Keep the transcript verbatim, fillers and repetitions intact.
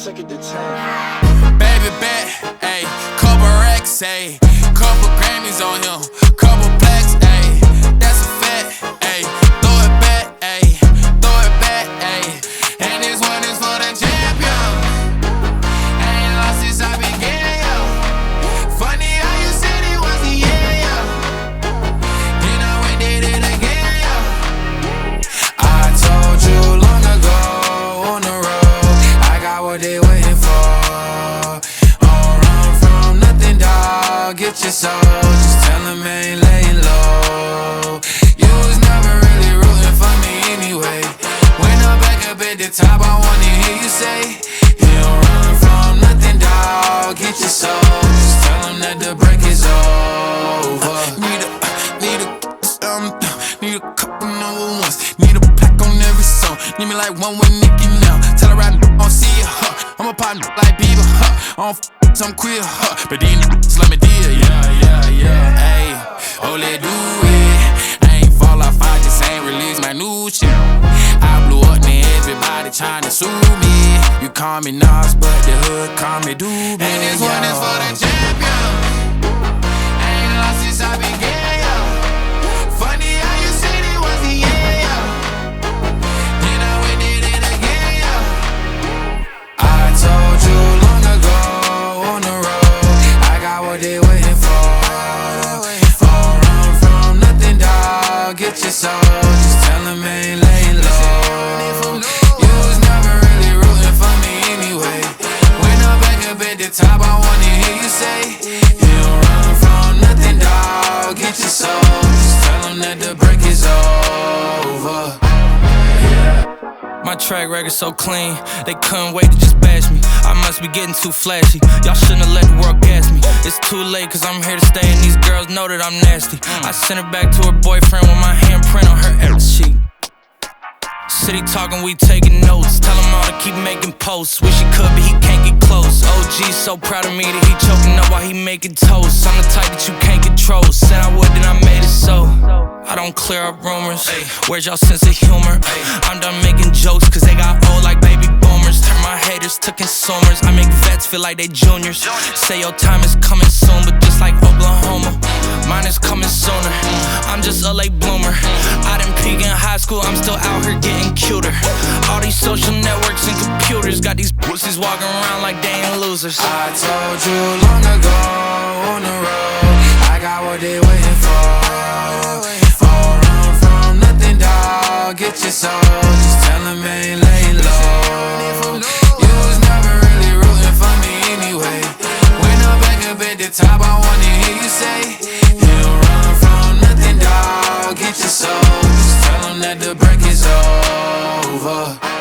Take it to ten. Baby bet, ayy, couple racks, ayy, couple Grammys on him, couple plaques, ayy, that's a fact, ayy, throw it back, ayy, throw it back, ayy, and this one is for the champion. Ain't lost since I began, yo. Funny how you said it was the year, yo. You know we did it again, yo. I told you long ago on the road, I got what they waiting for. Get your soul, just tell him I ain't laying low. You was never really rooting for me anyway. When I'm back up at the top, I wanna hear you say, you don't run from nothing, dawg. Get your soul, just tell him that the break is over. Need a, need a, um, need a couple number ones. Need a pack on every song. Need me like one with Nicki now. Tell her I don't see ya, huh. I'm a partner like Bieber, huh. I don't f I'm queer, huh. But these niggas let me deal, yeah, yeah, yeah. Ayy, oh, let do it. I ain't fall off, I just ain't release my new shit. I blew up, now everybody tryna sue me. You call me Nas, but the hood call me Doobie. And this one is for the champion. Ain't lost since I began, yo. Funny how you said it was the year, yo. You know we did it again, yo. I told you long ago on the road, I got what they waiting for. Don't run from nothing, dawg. Get your soul, just tell him I ain't laying low. You was never really rooting for me anyway. When I'm back up at the top, I wanna hear you say, you don't run from nothing, dawg. Get your soul, just tell him that the break is over. My track record so clean, they couldn't wait to just bash me. I must be getting too flashy, y'all shouldn't have let the world gas me. It's too late cause I'm here to stay and these girls know that I'm nasty. I sent her back to her boyfriend with my handprint on her ass sheet. City talking, we taking notes. Tell him all to keep making posts. Wish he could, but he can't get close. O G's so proud of me that he choking up while he making toast. I'm the type that you can't control. Said I would, then I made it so. I don't clear up rumors. Where's y'all sense of humor? I'm done making jokes cause they got old like baby boomers. Turn my haters to consumers. I make vets feel like they juniors. Say your time is coming soon, but just like Oklahoma, mine is coming sooner. I'm just a late bloomer. I didn't peak in high school, I'm still out here getting cuter. All these social networks and computers got these pussies walking around like they ain't losers. I told you long ago on the road, I got what they waiting for. Don't run from nothing, dawg. Get your soul, just tell him I ain't laying low. You was never really rooting for me anyway. When I'm back up at the top, I wanna hear you say, you don't run from nothing, dawg. Get your soul, just tell him that the break is over.